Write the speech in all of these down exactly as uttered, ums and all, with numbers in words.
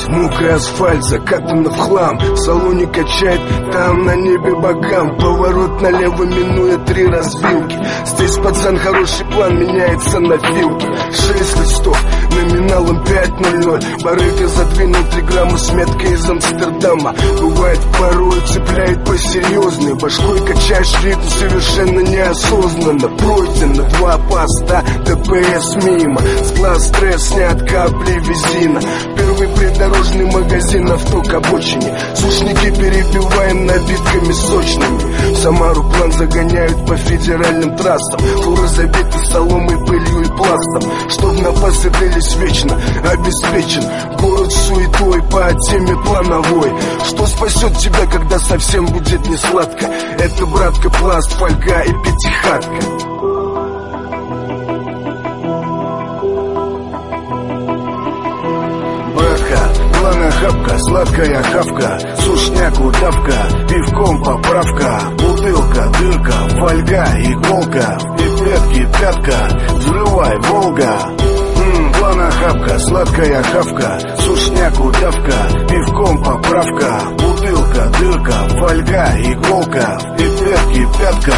Мокрый асфальт, закатан в хлам. В салоне качает, там на небе богам. Поворот налево, минуя три развилки. Здесь, пацан, хороший план меняется на вилке. Шесть листов, номиналом пять ноль ноль. Барыга задвинул три грамма с меткой из Амстердама. Бывает порой цепляет посерьезнее. Башкой качаешь ритм совершенно неосознанно. Пройдено два поста, ДПС мимо. С глаз стресс снят капли визина. Первый придорожный магазин, авто к обочине. Сушники перебиваем набитками сочными. В Самару план загоняют по федеральным трассам. Фуры забиты соломой, пылью и пластом. Чтоб напасы длились вечно, обеспечен город суетой по теме плановой. Что спасет тебя, когда совсем будет не сладко? Это, братка, пласт, фольга и пятихатка. Плана хапка, сладкая хавка, сушняк, удавка, пивком поправка, бутылка, дырка, фольга, иголка, пипетки, пятка, взрывай, Волга. Ммм, плана хапка, сладкая хавка, сушняк, удавка, пивком поправка, бутылка, дырка, фольга, иголка, пипетки, пятка.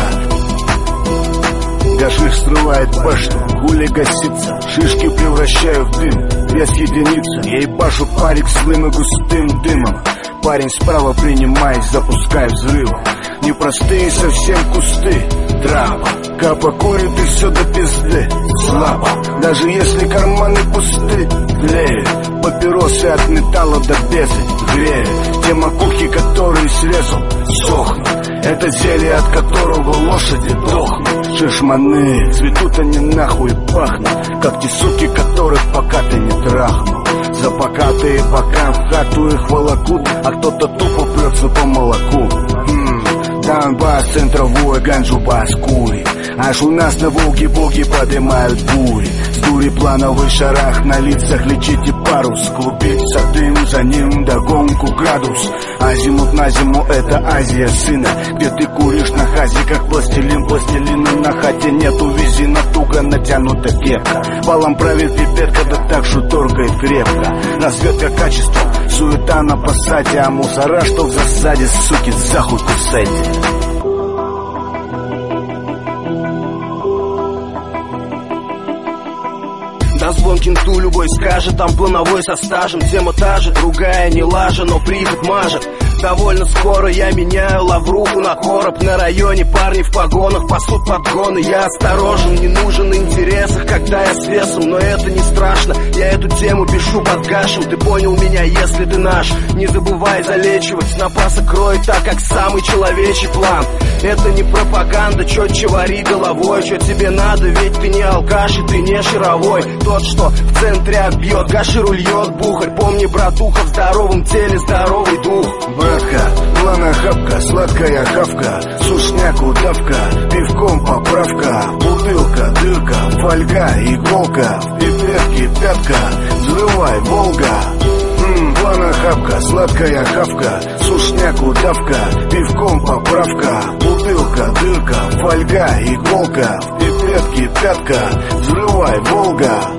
Гашиш срывает башню, гуля гасится, шишки превращаю в дым, вес единица. Я ебашу парик слым и густым дымом. Парень справа принимает, запускай взрыв. Непростые совсем кусты, трава. Капа курит и все до пизды, слабо. Даже если карманы пусты, тлеют папиросы от металла до безы, греют те макухи, которые срезал, сохнут. Это зелье, от которого лошади дохнут. Шишманы, цветут они нахуй и пахнут, как те суки, которых пока ты не трахнул. За покатые бока в хату их волокут, а кто-то тупо прется по молоку. М-м, Донбасс, центровой, ганджу бас курит. Аж у нас на Волге боги поднимают бури. С дури плановый шарах на лицах, лечите парус. Клубится дым, за ним догонку градус. Азимут на зиму, это Азия, сына. Где ты куришь на хазе, как пластилин. Пластилина на хате нету, везина туго натянута кепка. Балом правит пипетка, да так что торгает крепко. Разведка качества, суета на посаде. А мусора, что в засаде, суки, захуй кусайте. На звон кенту любой скажет, там плановой со стажем. Тема та же, другая не лажа, но приход мажет. Довольно скоро я меняю лавруху на короб. На районе парни в погонах пасут подгоны. Я осторожен, не нужен в интересах, когда я с весом. Но это не страшно, я эту тему пишу под гашем. Ты понял меня, если ты наш. Не забывай залечивать, напаса кроет так, как самый человечий план. Это не пропаганда, четче вари головой. Что тебе надо, ведь ты не алкаш и ты не шаровой. Тот, что в центре отбьет, гаширу льет бухарь. Помни, братуха, в здоровом теле здоровый дух. Братка, плана хапка, сладкая хавка, сушняк, удавка, пивком поправка, бутылка, дырка, фольга, иголка, пипетки, пятка, взрывай, Волга. Ммм, плана хапка, сладкая хавка, сушняк, удавка, пивком поправка, бутылка, дырка, фольга, иголка, пипетки, пятка, взрывай, Волга.